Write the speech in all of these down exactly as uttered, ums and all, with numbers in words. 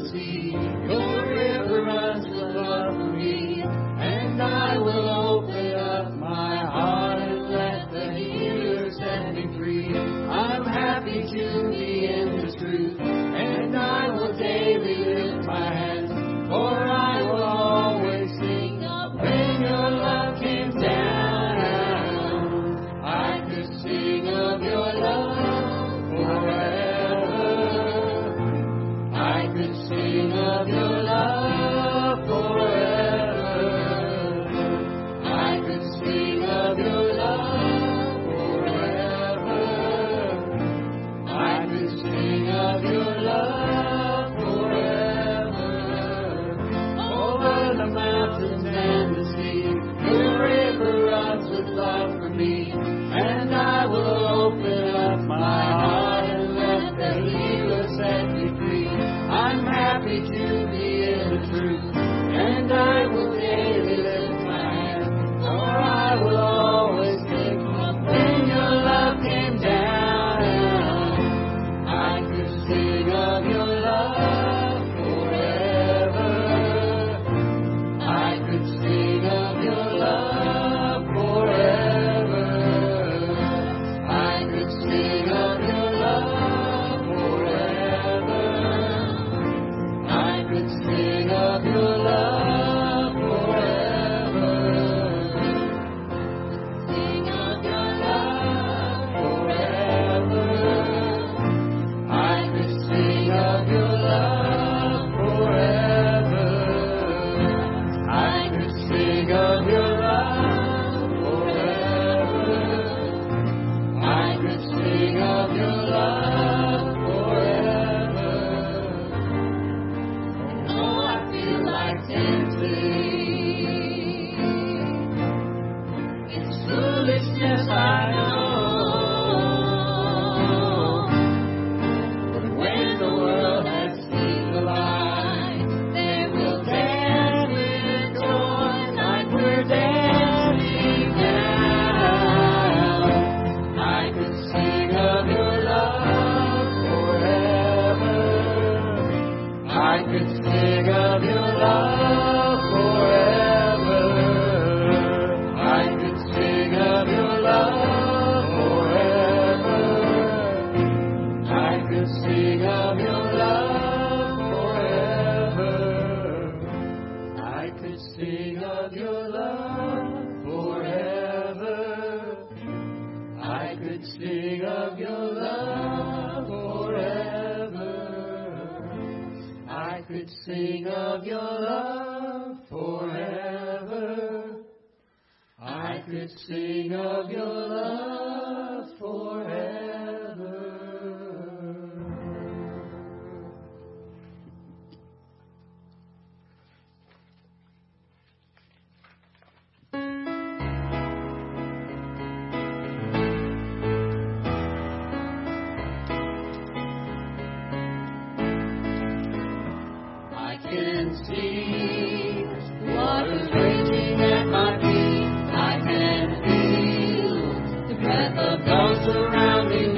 the sea. Your river runs with love for me, and I will open up my heart and let the healer set me free. I'm happy to be in the truth, and I will daily lift my hands, for I will always sing of when your love came down. I could sing of your love forever. I could sing of your love forever. I could sing of your love forever. I could sing of your love forever. Over the mountains and the sea, your river runs with love for me, and I will open up my heart and let the healer set me free. I'm happy to be in the truth, and I will daily lift my hand, for I will always think of when your love came down. I could sing of your love forever. I could sing of your love forever. I could sing of your love forever. I could sing of your love forever. Sing of your love forever. I could sing of your love forever. I could sing of your love forever. I could sing of your love forever. Oh, I feel like dancing. It's foolishness, I know. But when the world has seen the light, they will dance with joy like we're dancing now. I could sing of your love forever. I could sing of your love forever. I could sing of your love forever. I could sing of your love forever. I could sing of your love forever. I could sing of your love forever. I could sing of your love forever. I could sing of your love forever. I can see waters raging at my feet. I can feel the breath of God surround me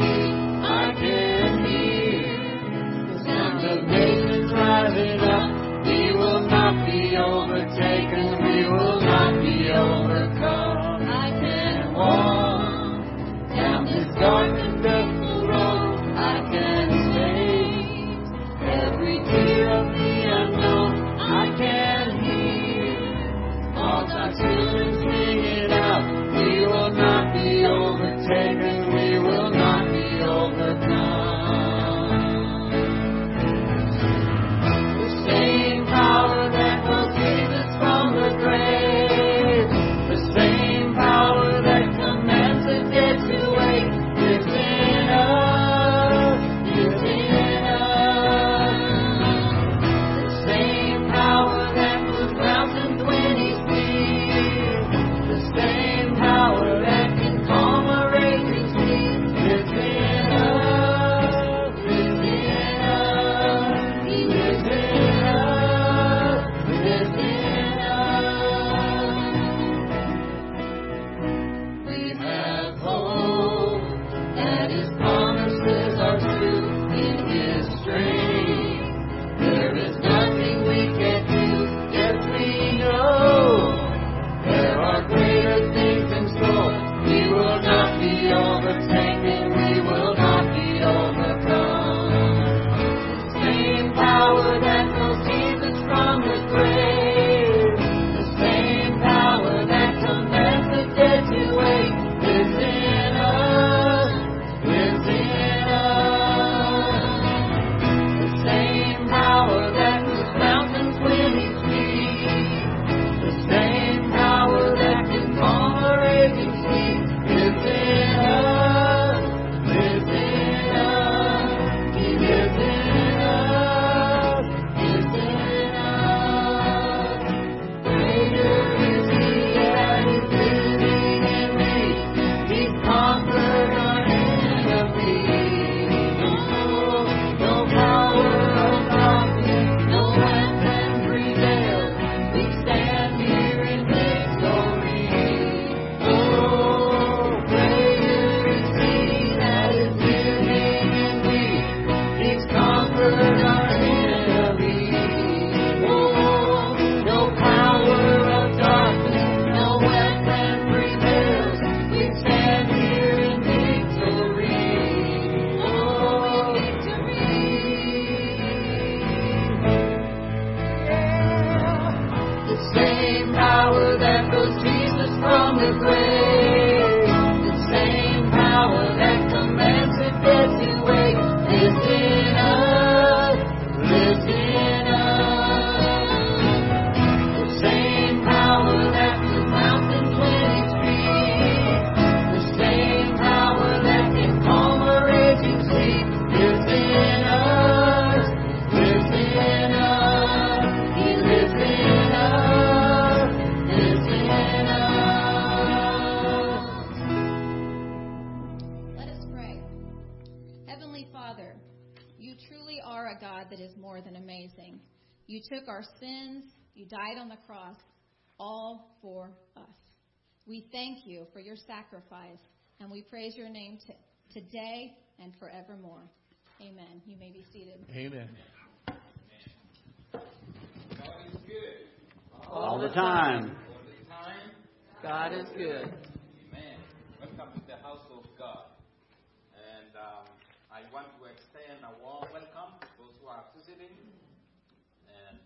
Father, you truly are a God that is more than amazing. You took our sins, you died on the cross, all for us. We thank you for your sacrifice, and we praise your name t- today and forevermore. Amen. You may be seated. Amen. God is good. All the time. All the time. God is good. Amen. Welcome to the house of God. And um, I want to extend a warm welcome to those who are visiting. And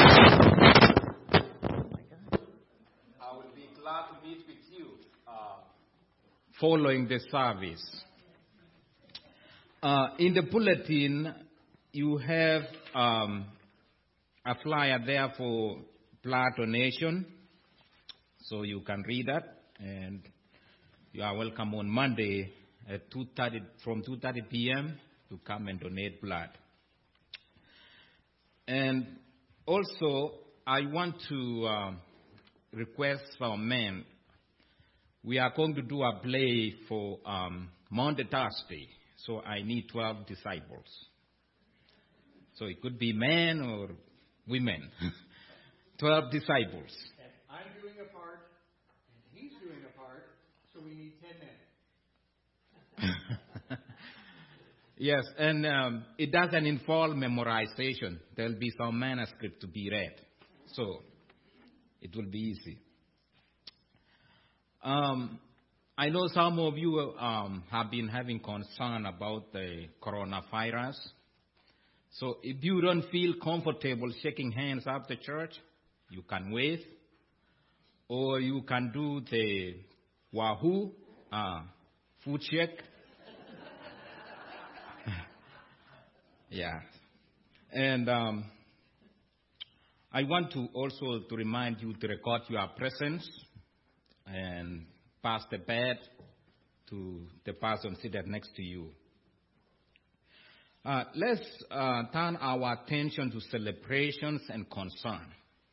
uh, I will be glad to meet with you uh, following the service. Uh, in the bulletin, you have um, a flyer there for blood donation, so you can read that. And you are welcome on Monday at two thirty from two thirty p.m. to come and donate blood. And also, I want to uh, request from men. We are going to do a play for um, Monday, Thursday. So I need twelve disciples. So it could be men or women. twelve disciples. And I'm doing a part, and he's doing a part, so we need ten men. Yes, and um, it doesn't involve memorization. There will be some manuscript to be read. So it will be easy. Um, I know some of you um, have been having concern about the coronavirus. So if you don't feel comfortable shaking hands after church, you can wave. Or you can do the Wahoo uh, food check. Yeah. And um, I want to also to remind you to record your presence and pass the bed to the person seated next to you. Uh, let's uh, turn our attention to celebrations and concern.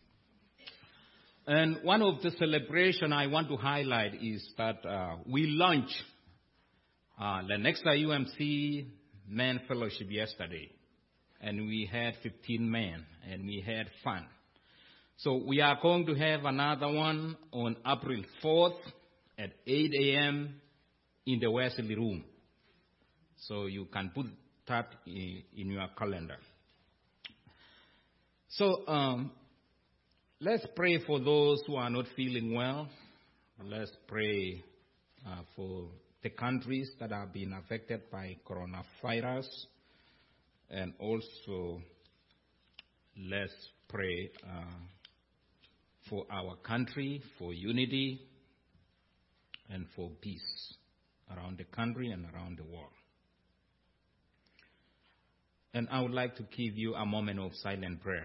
And one of the celebrations I want to highlight is that uh, we launched uh, the Nexa U M C Men Fellowship yesterday. And we had fifteen men, and we had fun. So we are going to have another one on April fourth at eight a.m. in the Wesley Room. So you can put that in, in your calendar. So um, let's pray for those who are not feeling well. Let's pray uh, for the countries that have been affected by coronavirus. And also, let's pray uh, for our country, for unity, and for peace around the country and around the world. And I would like to give you a moment of silent prayer.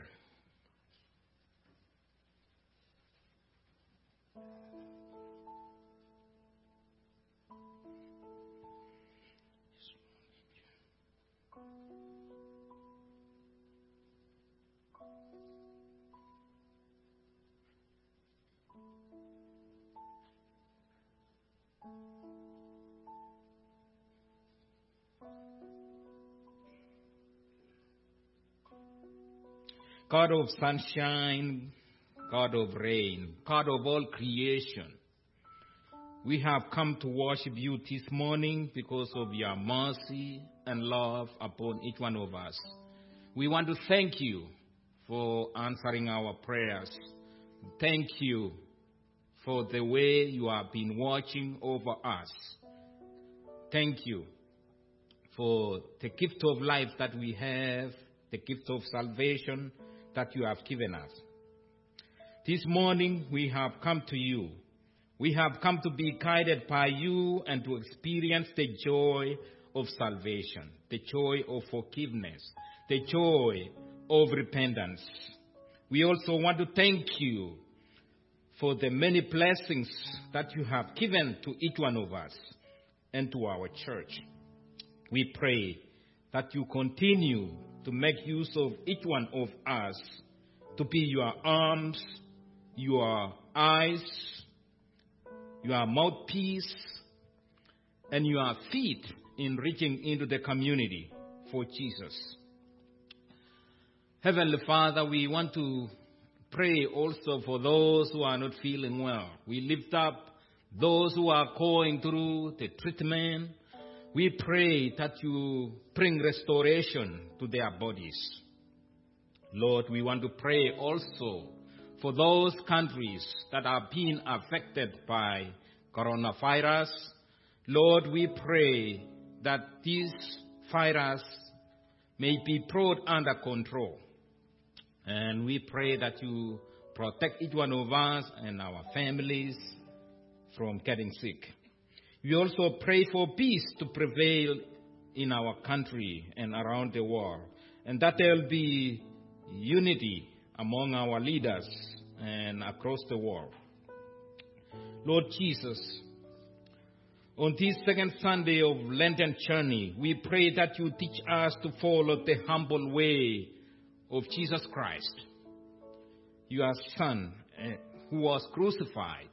God of sunshine, God of rain, God of all creation, we have come to worship you this morning because of your mercy and love upon each one of us. We want to thank you for answering our prayers. Thank you for the way you have been watching over us. Thank you for the gift of life that we have, the gift of salvation that you have given us. This morning we have come to you. We have come to be guided by you and to experience the joy of salvation, the joy of forgiveness, the joy of repentance. We also want to thank you for the many blessings that you have given to each one of us and to our church. We pray that you continue to make use of each one of us to be your arms, your eyes, your mouthpiece, and your feet in reaching into the community before Jesus. Heavenly Father, we want to pray also for those who are not feeling well. We lift up those who are going through the treatment. We pray that you bring restoration to their bodies. Lord, we want to pray also for those countries that are being affected by coronavirus. Lord, we pray that this virus may be brought under control. And we pray that you protect each one of us and our families from getting sick. We also pray for peace to prevail in our country and around the world, and that there will be unity among our leaders and across the world. Lord Jesus, on this second Sunday of Lenten journey, we pray that you teach us to follow the humble way of Jesus Christ, your Son, uh, who was crucified,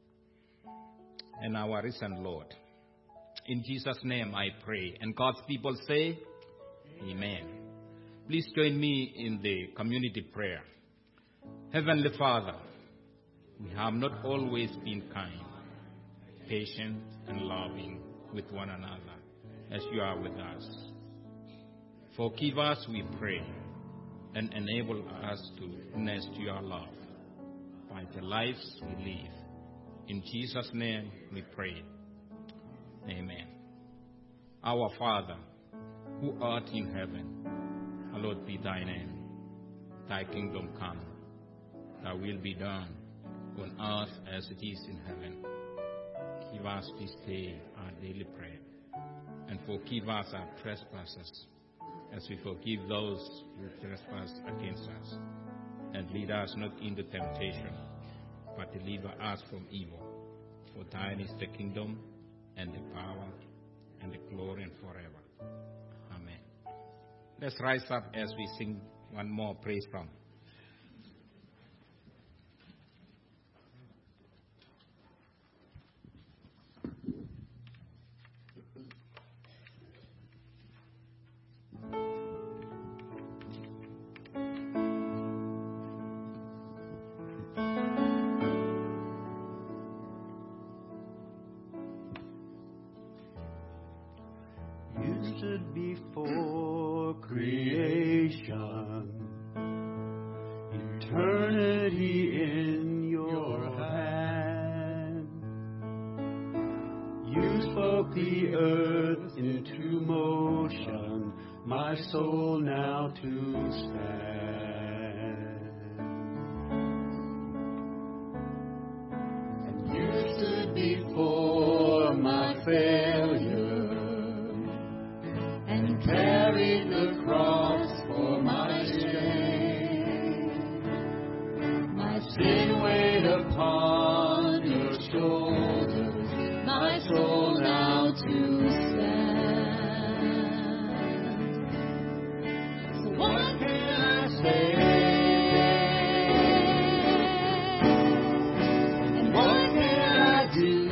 and our risen Lord. In Jesus' name I pray. And God's people say, Amen. Please join me in the community prayer. Heavenly Father, we have not always been kind, patient, and loving with one another as you are with us. Forgive us, we pray, and enable us to witness to your love by the lives we live. In Jesus' name we pray. Amen. Our Father, who art in heaven, hallowed be thy name. Thy kingdom come. Thy will be done on earth as it is in heaven. Give us this day our daily bread, and forgive us our trespasses, as we forgive those who trespass against us. And lead us not into temptation, but deliver us from evil. For thine is the kingdom, and the power, and the glory, and forever. Amen. Let's rise up as we sing one more praise song. Before creation, eternity in your hand. You spoke the earth into motion, my soul now to stand. And you stood before my failure, carried the cross for my shame. My sin weighed upon your shoulders, my soul now to stand. So what can I say? And what can I do?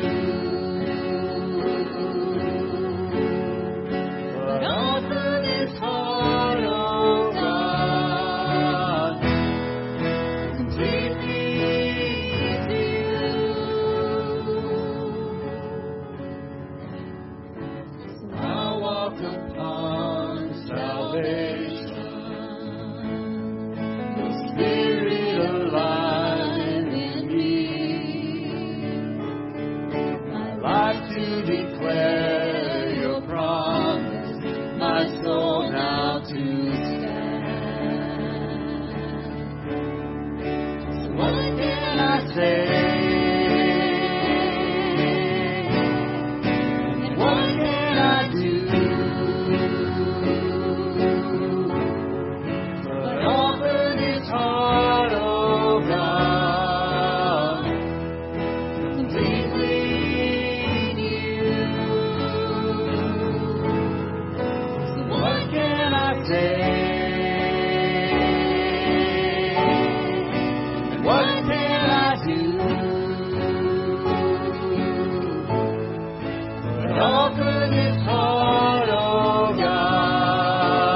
Offer this heart, oh God.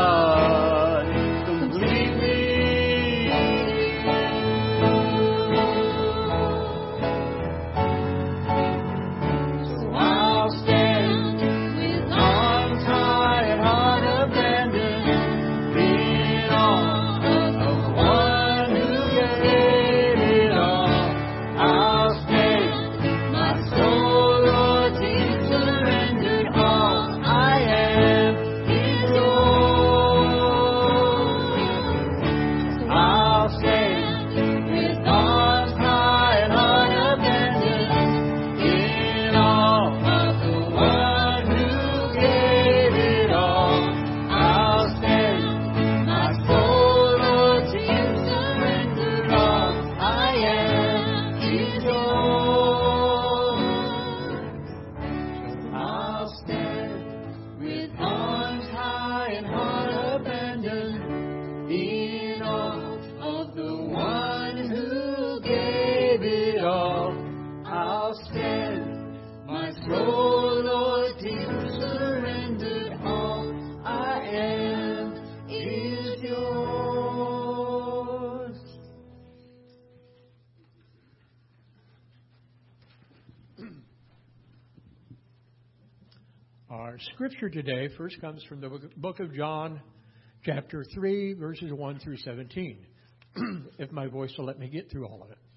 Our scripture today first comes from the book of John, chapter three, verses one through seventeen, if my voice will let me get through all of it.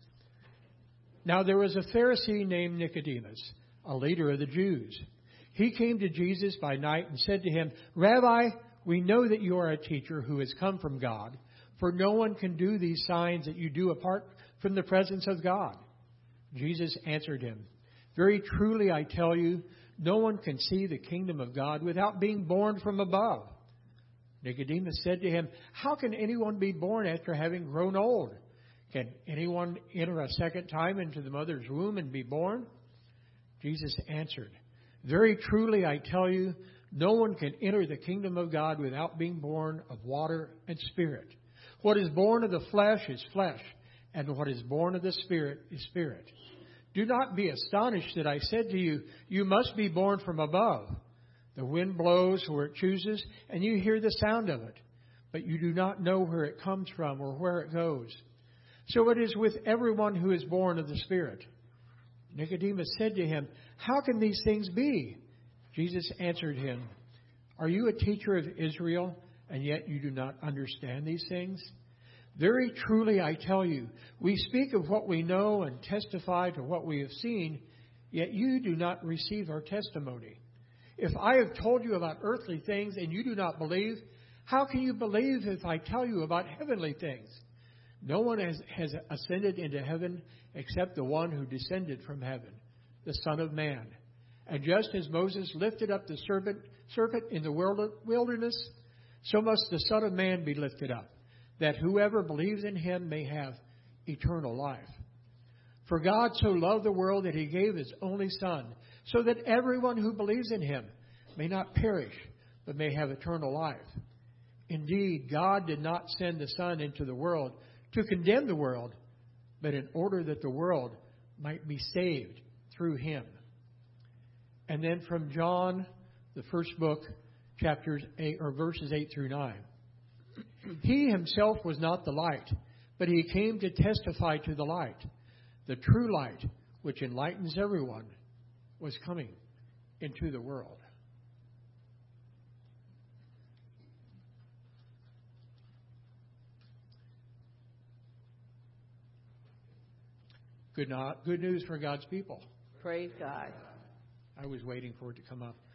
Now there was a Pharisee named Nicodemus, a leader of the Jews. He came to Jesus by night and said to him, Rabbi, we know that you are a teacher who has come from God, for no one can do these signs that you do apart from the presence of God. Jesus answered him, Very truly I tell you, no one can see the kingdom of God without being born from above. Nicodemus said to him, How can anyone be born after having grown old? Can anyone enter a second time into the mother's womb and be born? Jesus answered, Very truly I tell you, no one can enter the kingdom of God without being born of water and spirit. What is born of the flesh is flesh, and what is born of the Spirit is spirit. Do not be astonished that I said to you, You must be born from above. The wind blows where it chooses, and you hear the sound of it, but you do not know where it comes from or where it goes. So it is with everyone who is born of the Spirit. Nicodemus said to him, How can these things be? Jesus answered him, Are you a teacher of Israel, and yet you do not understand these things? Very truly I tell you, we speak of what we know and testify to what we have seen, yet you do not receive our testimony. If I have told you about earthly things and you do not believe, how can you believe if I tell you about heavenly things? No one has, has ascended into heaven except the one who descended from heaven, the Son of Man. And just as Moses lifted up the serpent, serpent in the wilderness, so must the Son of Man be lifted up, that whoever believes in him may have eternal life. For God so loved the world that he gave his only Son, so that everyone who believes in him may not perish, but may have eternal life. Indeed, God did not send the Son into the world to condemn the world, but in order that the world might be saved through him. And then from John, the first book, chapters eight, or verses eight through nine. He himself was not the light, but he came to testify to the light. The true light, which enlightens everyone, was coming into the world. Good, not, good news for God's people. Praise God. I was waiting for it to come up.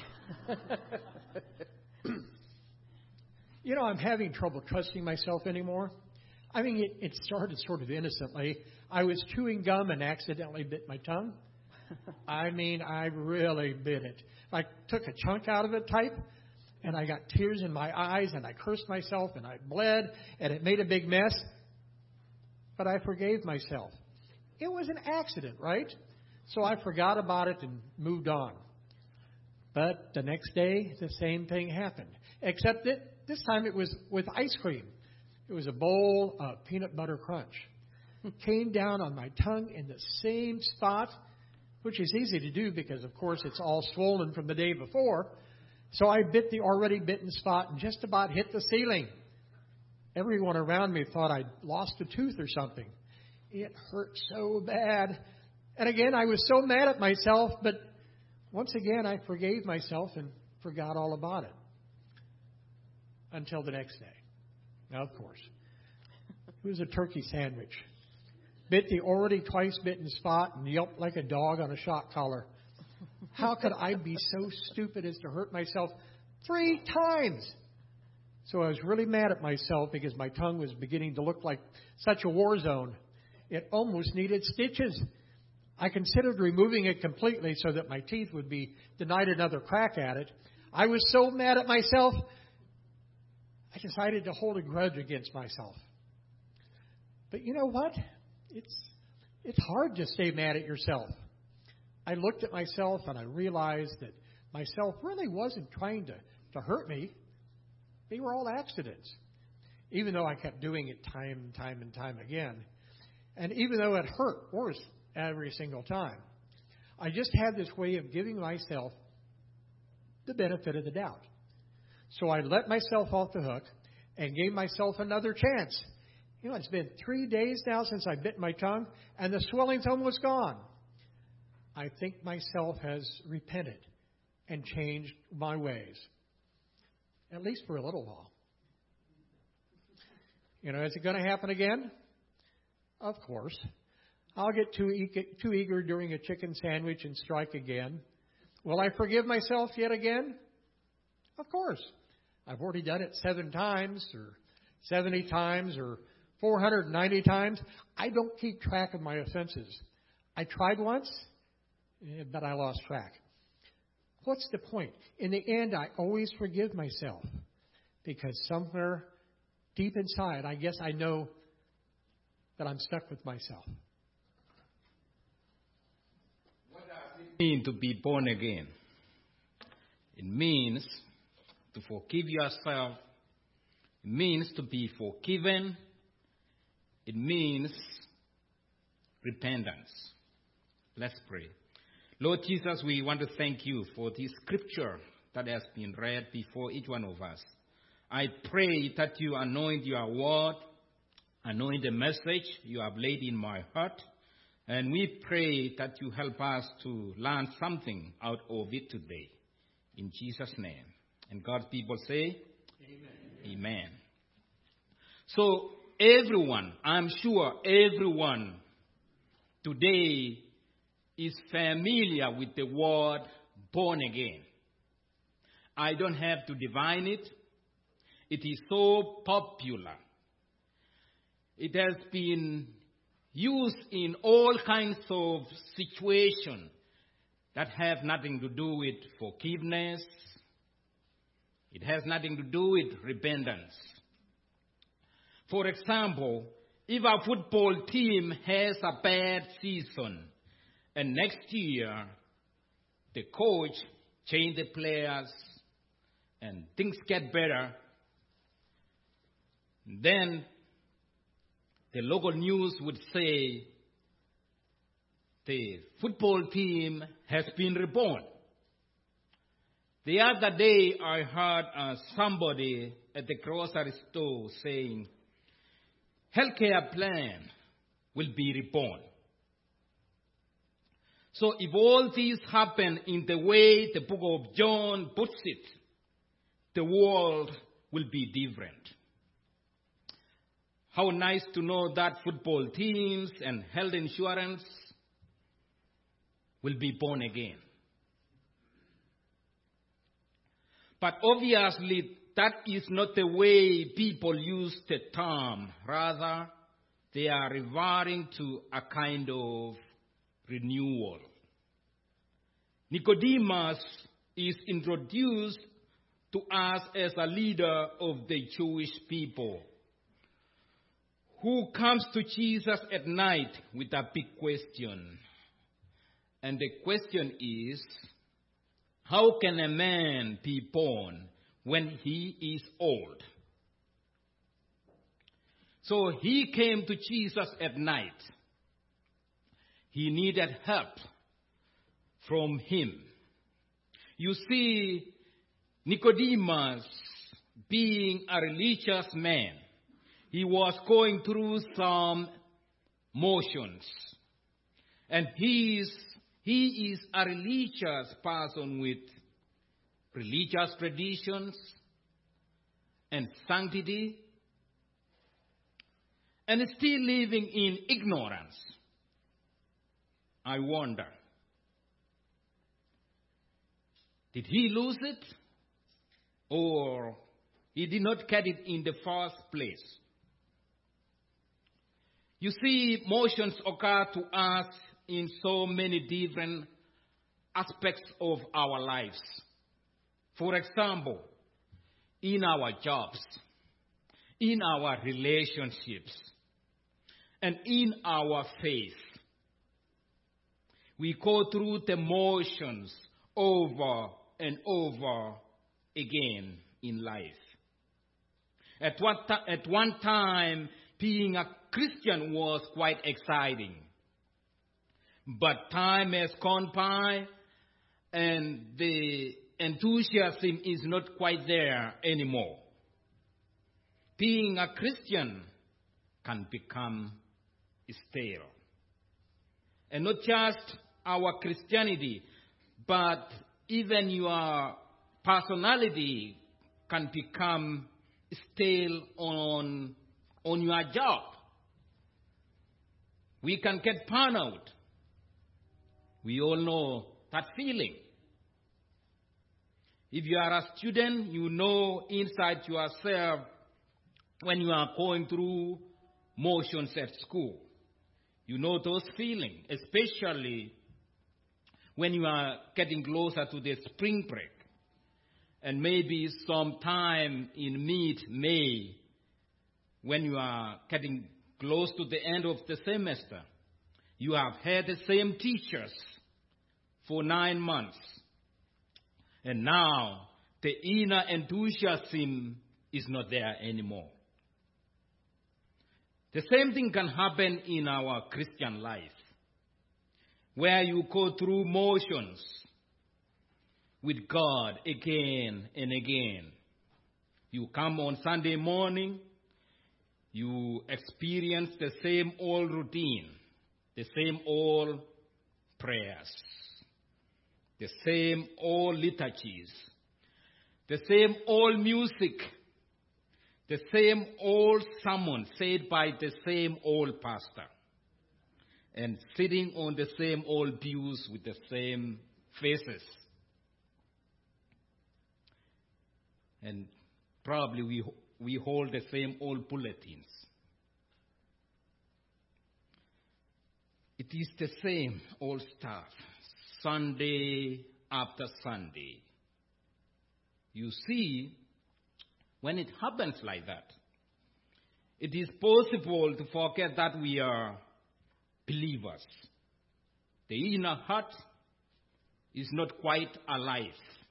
You know, I'm having trouble trusting myself anymore. I mean, it, it started sort of innocently. I was chewing gum and accidentally bit my tongue. I mean, I really bit it. I took a chunk out of it type, and I got tears in my eyes, and I cursed myself, and I bled, and it made a big mess. But I forgave myself. It was an accident, right? So I forgot about it and moved on. But the next day, the same thing happened. Except that this time it was with ice cream. It was a bowl of peanut butter crunch. It came down on my tongue in the same spot, which is easy to do because, of course, it's all swollen from the day before. So I bit the already bitten spot and just about hit the ceiling. Everyone around me thought I'd lost a tooth or something. It hurt so bad. And again, I was so mad at myself, but once again, I forgave myself and forgot all about it. Until the next day. Now, of course, it was a turkey sandwich. Bit the already twice bitten spot and yelped like a dog on a shock collar. How could I be so stupid as to hurt myself three times? So I was really mad at myself because my tongue was beginning to look like such a war zone. It almost needed stitches. I considered removing it completely so that my teeth would be denied another crack at it. I was so mad at myself, I decided to hold a grudge against myself. But you know what? It's it's hard to stay mad at yourself. I looked at myself and I realized that myself really wasn't trying to, to hurt me. They were all accidents. Even though I kept doing it time and time and time again. And even though it hurt worse every single time. I just had this way of giving myself the benefit of the doubt. So I let myself off the hook and gave myself another chance. You know, it's been three days now since I bit my tongue, and the swelling's almost gone. I think myself has repented and changed my ways, at least for a little while. You know, is it going to happen again? Of course. I'll get too, e- too eager during a chicken sandwich and strike again. Will I forgive myself yet again? Of course. I've already done it seven times or seventy times or four hundred ninety times. I don't keep track of my offenses. I tried once, but I lost track. What's the point? In the end, I always forgive myself because somewhere deep inside, I guess I know that I'm stuck with myself. What does it mean to be born again? It means to forgive yourself. It means to be forgiven. It means repentance. Let's pray. Lord Jesus, we want to thank you for this scripture that has been read before each one of us. I pray that you anoint your word, anoint the message you have laid in my heart, and we pray that you help us to learn something out of it today. In Jesus' name. And God's people say, Amen. Amen. So everyone, I'm sure everyone today is familiar with the word born again. I don't have to define it. It is so popular. It has been used in all kinds of situations that have nothing to do with forgiveness. It has nothing to do with repentance. For example, if a football team has a bad season, and next year, the coach change the players and things get better, then the local news would say the football team has been reborn. The other day, I heard uh, somebody at the grocery store saying, healthcare plan will be reborn. So if all these happen in the way the book of John puts it, the world will be different. How nice to know that football teams and health insurance will be born again. But obviously, that is not the way people use the term. Rather, they are referring to a kind of renewal. Nicodemus is introduced to us as a leader of the Jewish people who comes to Jesus at night with a big question. And the question is, how can a man be born when he is old? So he came to Jesus at night. He needed help from him. You see, Nicodemus, being a religious man, he was going through some motions. And he is, he is a religious person with religious traditions and sanctity, and still living in ignorance. I wonder, did he lose it? Or he did not get it in the first place? You see, motions occur to us in so many different aspects of our lives. For example, in our jobs, in our relationships, and in our faith. We go through the motions over and over again in life. At, what ta- at one time, being a Christian was quite exciting. But time has gone by, and the enthusiasm is not quite there anymore. Being a Christian can become stale. And not just our Christianity, but even your personality can become stale on, on your job. We can get burnout. We all know that feeling. If you are a student, you know inside yourself when you are going through motions at school. You know those feelings, especially when you are getting closer to the spring break. And maybe sometime in mid-May, when you are getting close to the end of the semester, you have had the same teachers for nine months. And now the inner enthusiasm is not there anymore. The same thing can happen in our Christian life, where you go through motions with God again and again. You come on Sunday morning, you experience the same old routine, the same old prayers, the same old liturgies, the same old music, the same old sermon said by the same old pastor, and sitting on the same old pews with the same faces. And probably we, we hold the same old bulletins. It is the same old stuff, Sunday after Sunday. You see, when it happens like that, it is possible to forget that we are believers. The inner heart is not quite alive.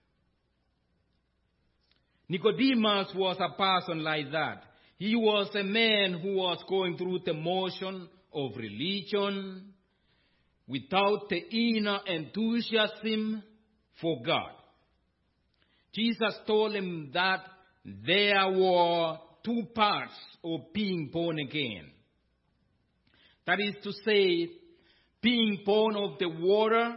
Nicodemus was a person like that. He was a man who was going through the motion of religion without the inner enthusiasm for God. Jesus told him that there were two parts of being born again. That is to say, being born of the water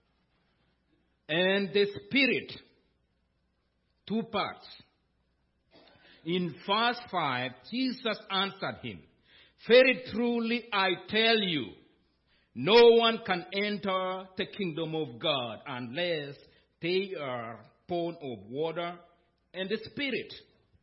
and the Spirit. Two parts. In verse five, Jesus answered him, "Very truly I tell you, no one can enter the kingdom of God unless they are born of water and the Spirit."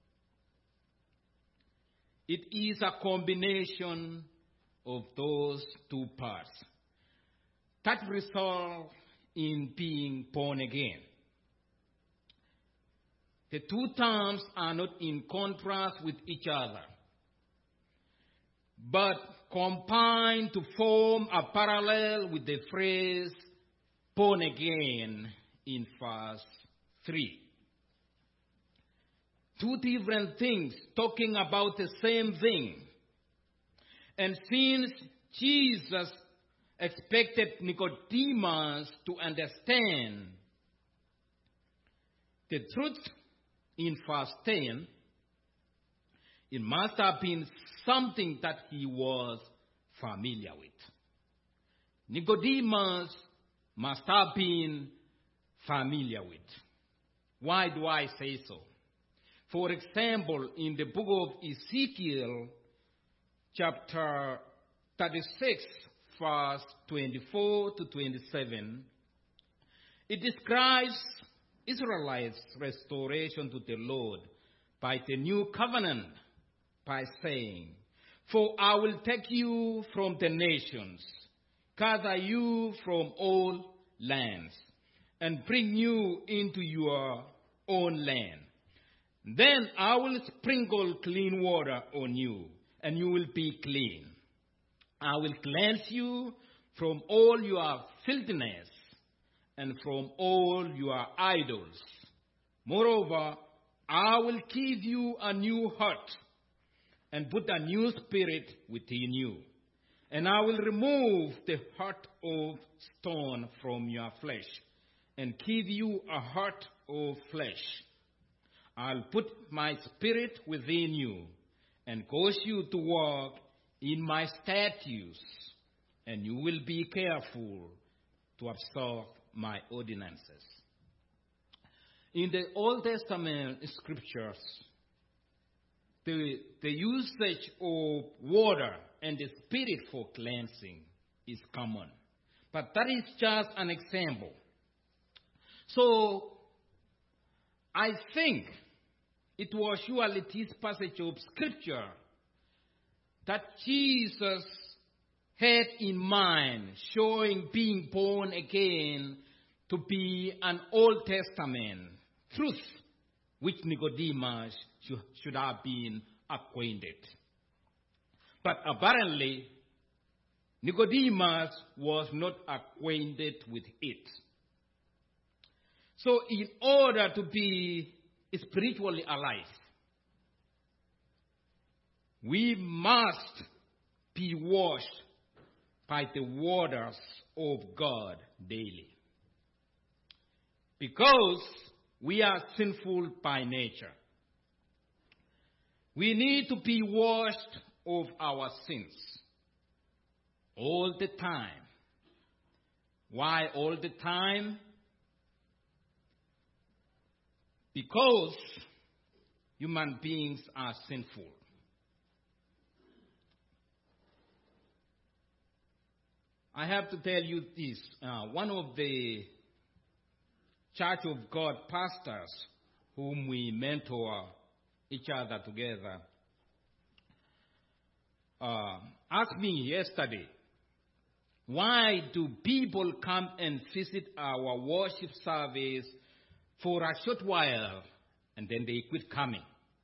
It is a combination of those two parts that result in being born again. The two terms are not in contrast with each other, but combine to form a parallel with the phrase born again in verse three. Two different things talking about the same thing. And since Jesus expected Nicodemus to understand the truth in verse ten, it must have been something that he was familiar with. Nicodemus must have been familiar with. Why do I say so? For example, in the book of Ezekiel, chapter thirty-six, verse twenty-four to twenty-seven, it describes Israelites' restoration to the Lord by the new covenant by saying, "For I will take you from the nations, gather you from all lands, and bring you into your own land. Then I will sprinkle clean water on you, and you will be clean. I will cleanse you from all your filthiness and from all your idols. Moreover, I will give you a new heart and put a new spirit within you. And I will remove the heart of stone from your flesh and give you a heart of flesh. I'll put my spirit within you and cause you to walk in my statutes, and you will be careful to observe my ordinances." In the Old Testament scriptures, the, the usage of water and the Spirit for cleansing is common. But that is just an example. So, I think it was surely this passage of Scripture that Jesus had in mind, showing being born again to be an Old Testament truth which Nicodemus should, should have been acquainted. But apparently, Nicodemus was not acquainted with it. So in order to be spiritually alive, we must be washed by the waters of God daily. Because we are sinful by nature. We need to be washed of our sins all the time. Why all the time? Because human beings are sinful. I have to tell you this. Uh, one of the Church of God pastors whom we mentor each other together uh, asked me yesterday, why do people come and visit our worship service for a short while and then they quit coming?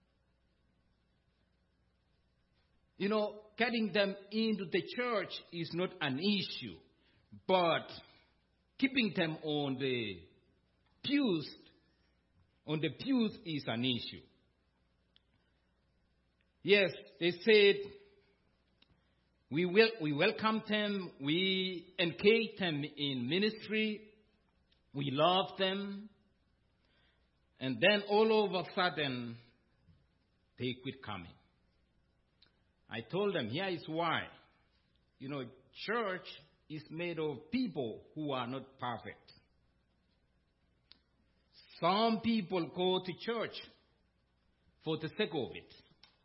You know, getting them into the church is not an issue, but keeping them on the pews, on the pews is an issue. Yes, they said, we will, we welcome them, we engage them in ministry, we love them, and then all of a sudden, they quit coming. I told them, here is why. You know, church is made of people who are not perfect. Some people go to church for the sake of it.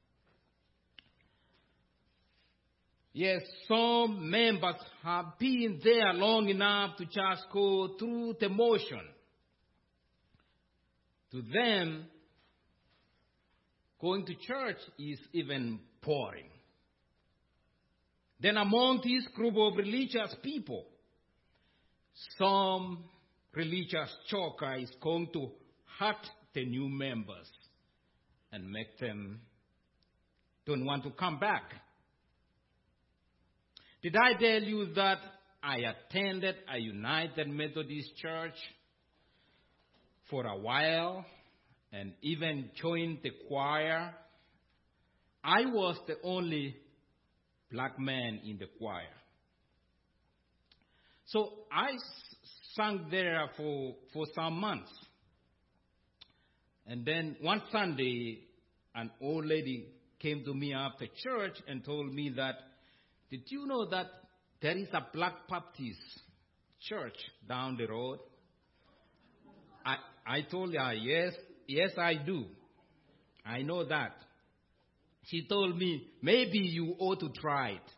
Yes, some members have been there long enough to just go through the motion. To them, going to church is even boring. Then among this group of religious people, some religious choker is going to hurt the new members and make them don't want to come back. Did I tell you that I attended a United Methodist Church for a while and even joined the choir? I was the only black man in the choir. So I sang there for, for some months. And then one Sunday, an old lady came to me after church and told me that, did you know that there is a Black Baptist church down the road? I, I told her, yes, yes I do. I know that. She told me, maybe you ought to try it.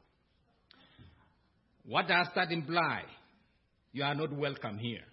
What does that imply? You are not welcome here.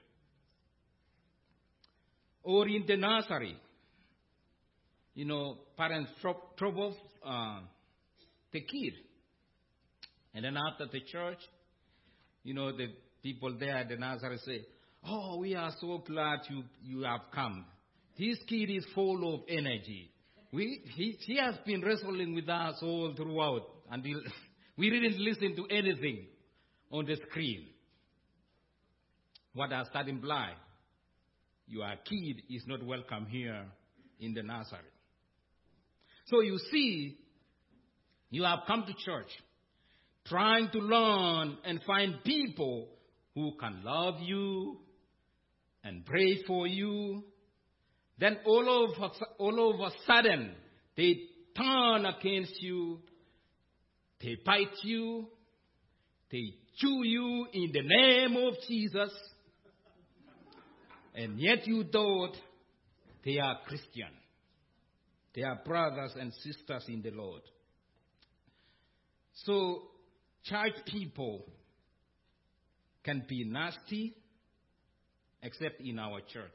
Or in the nursery, you know, parents drop, drop off uh, the kid. And then after the church, you know, the people there at the nursery say, oh, we are so glad you, you have come. This kid is full of energy. We, he, he has been wrestling with us all throughout until we didn't listen to anything on the screen. What does that imply? Your kid is not welcome here in the nursery. So you see, you have come to church trying to learn and find people who can love you and pray for you. Then all of a, all of a sudden, they turn against you, they bite you, they chew you in the name of Jesus, and yet you thought they are Christian. They are brothers and sisters in the Lord. So, church people can be nasty, except in our church.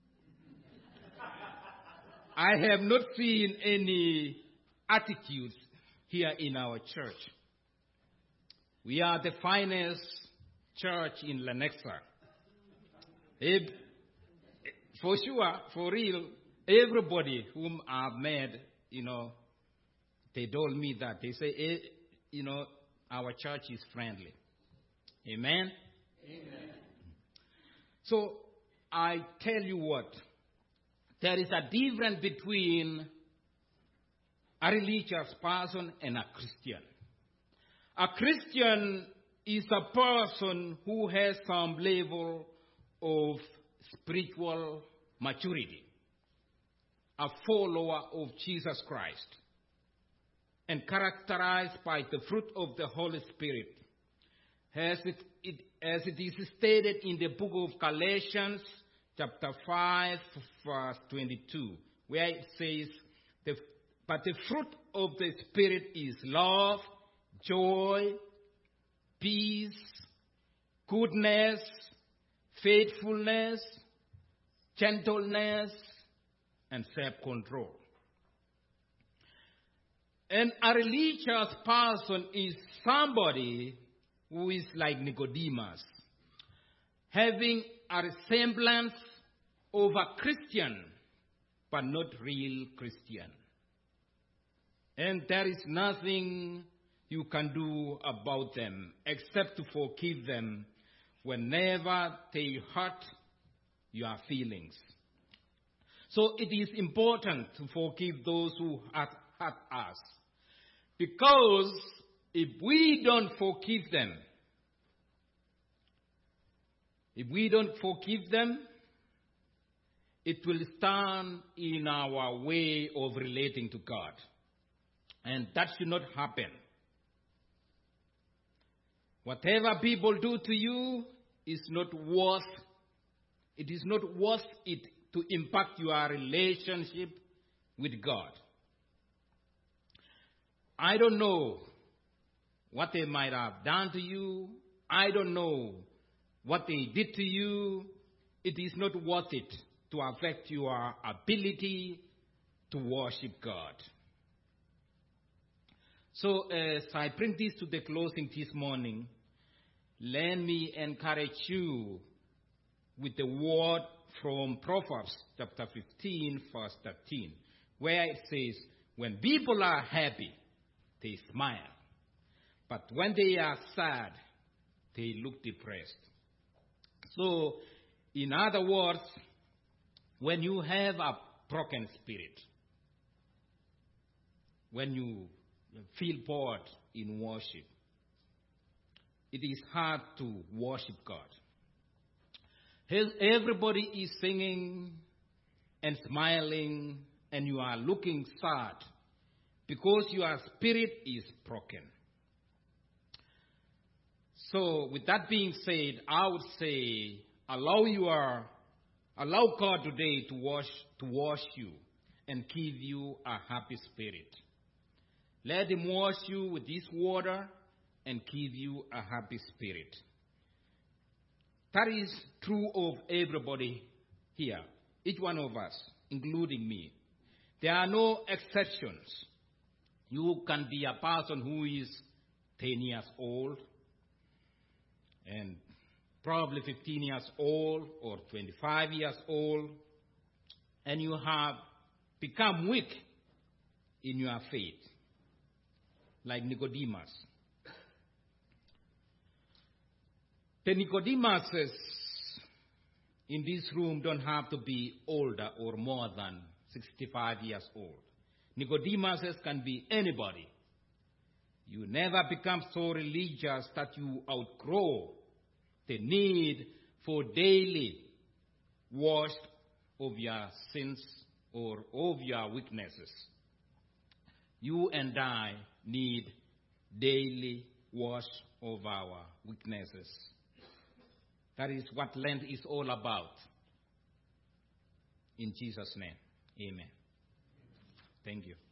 I have not seen any attitudes here in our church. We are the finest church in Lenexa. If, for sure, for real, everybody whom I've met, you know, they told me that. They say, eh, you know, our church is friendly. Amen? Amen. So, I tell you what, there is a difference between a religious person and a Christian. A Christian is a person who has some level of spiritual maturity, a follower of Jesus Christ, and characterized by the fruit of the Holy Spirit. As it, it, as it is stated in the book of Galatians, chapter five, verse twenty-two, where it says, the, but the fruit of the Spirit is love, joy, peace, goodness, faithfulness, gentleness, and self-control. And a religious person is somebody who is like Nicodemus, having a resemblance of a Christian, but not real Christian. And there is nothing you can do about them except to forgive them whenever they hurt your feelings. So it is important to forgive those who hurt, hurt us. Because if we don't forgive them, if we don't forgive them, it will stand in our way of relating to God. And that should not happen. Whatever people do to you is not worth, it is not worth it to impact your relationship with God. I don't know what they might have done to you. I don't know what they did to you. It is not worth it to affect your ability to worship God. So as I bring this to the closing this morning, let me encourage you with the word from Proverbs chapter fifteen, verse thirteen, where it says, when people are happy, they smile. But when they are sad, they look depressed. So, in other words, when you have a broken spirit, when you feel bored in worship, it is hard to worship God. Everybody is singing and smiling, and you are looking sad because your spirit is broken. So, with that being said, I would say, allow your, allow God today to wash, to wash you and give you a happy spirit. Let Him wash you with this water and give you a happy spirit. That is true of everybody here, each one of us, including me. There are no exceptions. You can be a person who is ten years old, and probably fifteen years old or twenty-five years old, and you have become weak in your faith, like Nicodemus. The Nicodemuses in this room don't have to be older or more than sixty-five years old. Nicodemuses can be anybody. You never become so religious that you outgrow the need for daily wash of your sins or of your weaknesses. You and I need daily wash of our weaknesses. That is what Lent is all about. In Jesus' name, amen. Thank you.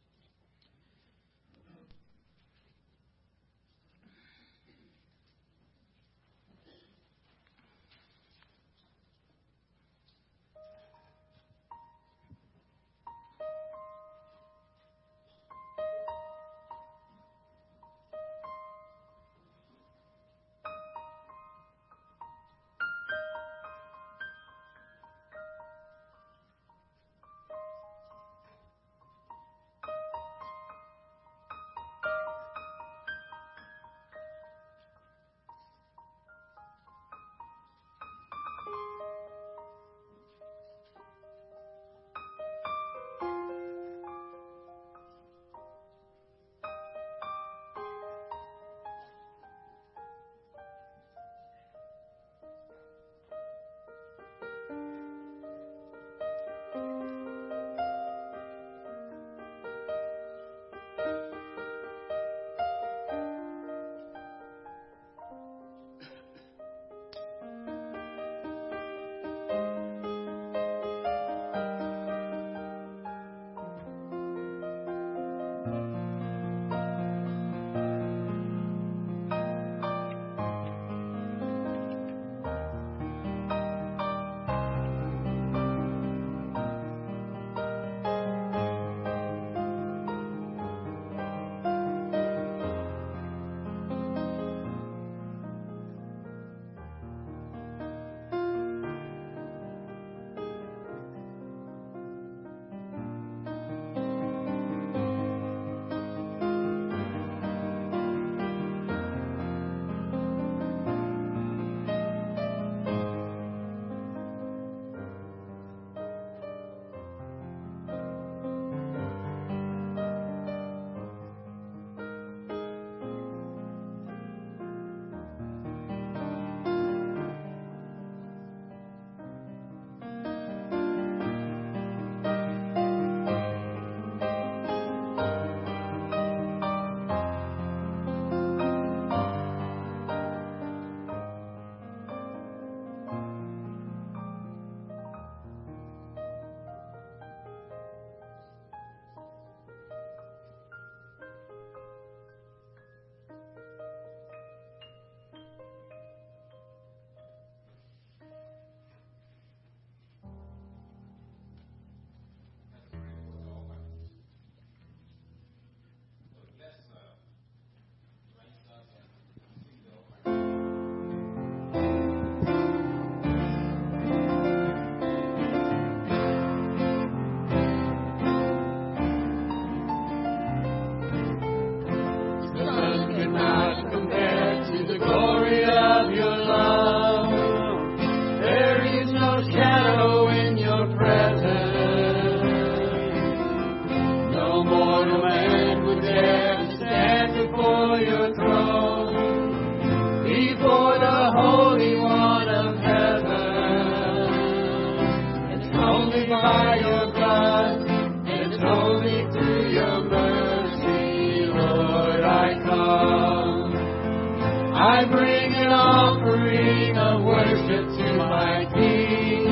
I bring an offering of worship to my King.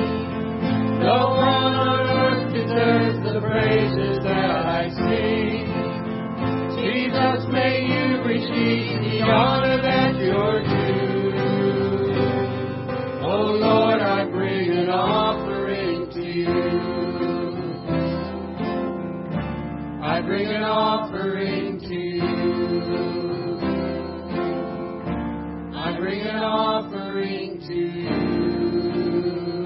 No one on earth deserves the praises that I sing. Jesus, may you receive the honor that you're due. Oh Lord, I bring an offering to you. I bring an offering to you. I bring an offering to you.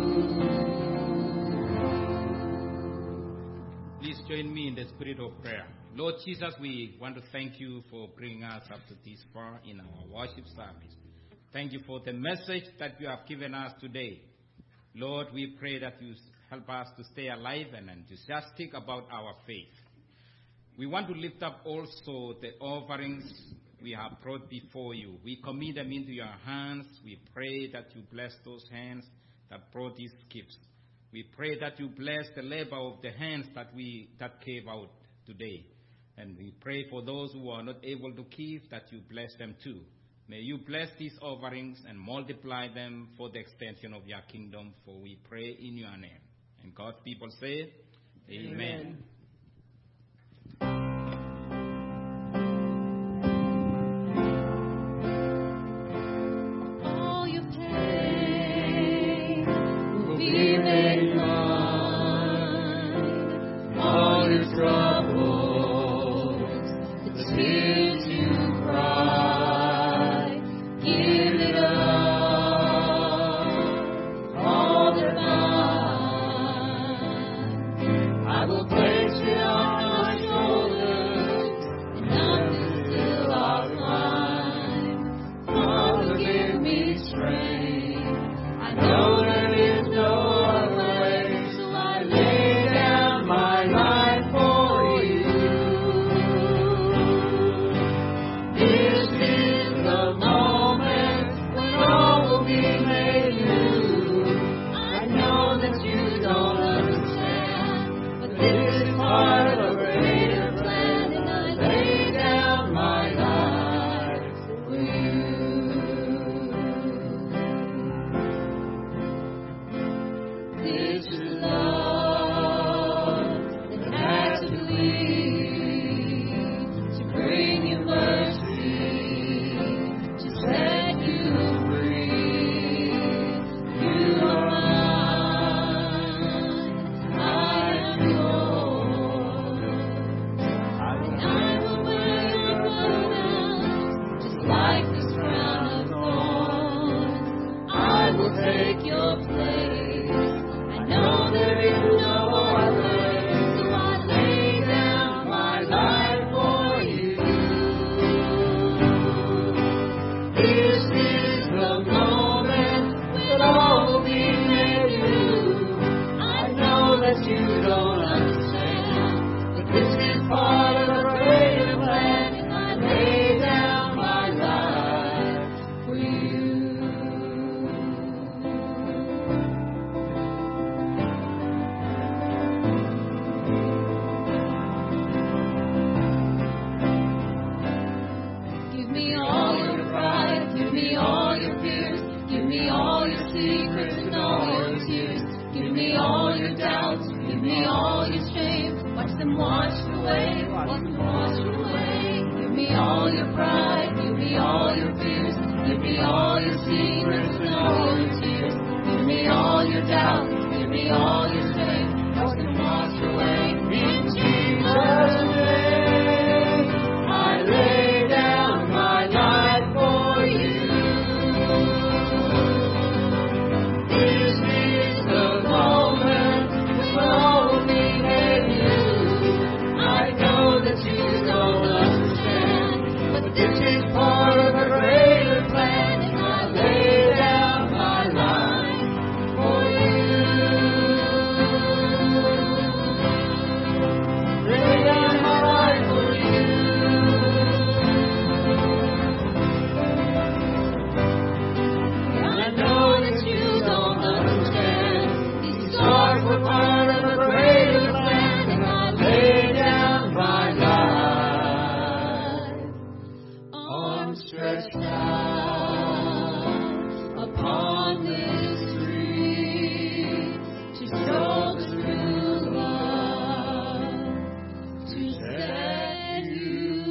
Please join me in the spirit of prayer. Lord Jesus, we want to thank you for bringing us up to this far in our worship service. Thank you for the message that you have given us today. Lord, we pray that you help us to stay alive and enthusiastic about our faith. We want to lift up also the offerings we have brought before you. We commit them into your hands. We pray that you bless those hands that brought these gifts. We pray that you bless the labor of the hands that we that gave out today. And we pray for those who are not able to give, that you bless them too. May you bless these offerings and multiply them for the extension of your kingdom, for we pray in your name. And God's people say, Amen. All your pain will be made mine. All your troubles, the tears you cry, give it up. All that mine, I will place it on my shoulders, and nothing still I'll climb. Father, give me strength. I know there is no other way, so I lay down my life for you. This is the moment when all will be made new. I know that you don't understand, but this is part of a greater plan, and I lay down my life for you. This is love that had to bleed to bring you mercy, to set you free. You are mine, I am yours. And I will wear your crown, just like this crown of thorns. I will take your place. I know there is no other, so I lay down my life for you. This is the moment when all will be made new. I know that you don't understand, but this is part of a greater plan, and I lay down my life for you. Give me all your pride, give me all your fears, give me all your secrets and all your tears. Give me all your doubts, give me all your shame. Watch them washed away, watch them washed away. Give me all your pride, give me all your fears, give me all your secrets and all your tears. Give me all your doubts, give me all your shame. Watch them washed away. In Jesus' name, I lay down my life for you. This is the moment when all will be made new. I know that you don't understand, but this is part of a greater plan, and I lay down my life for you. Lay down my life for you. I know that you don't understand. These scars were part of a greater plan, and I lay down my life. Arms stretched out upon this street to show the true love, to set you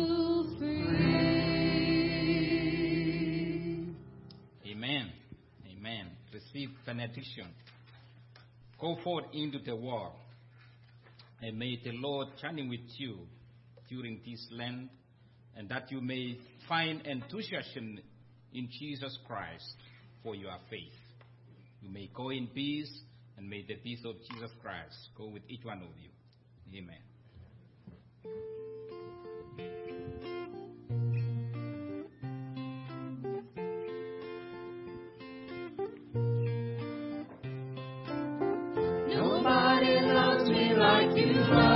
free. Amen. Amen. Receive benediction. Go forth into the world, and may the Lord journey with you during this land, and that you may find enthusiasm in Jesus Christ for your faith. You may go in peace, and may the peace of Jesus Christ go with each one of you. Amen. Nobody loves me like you love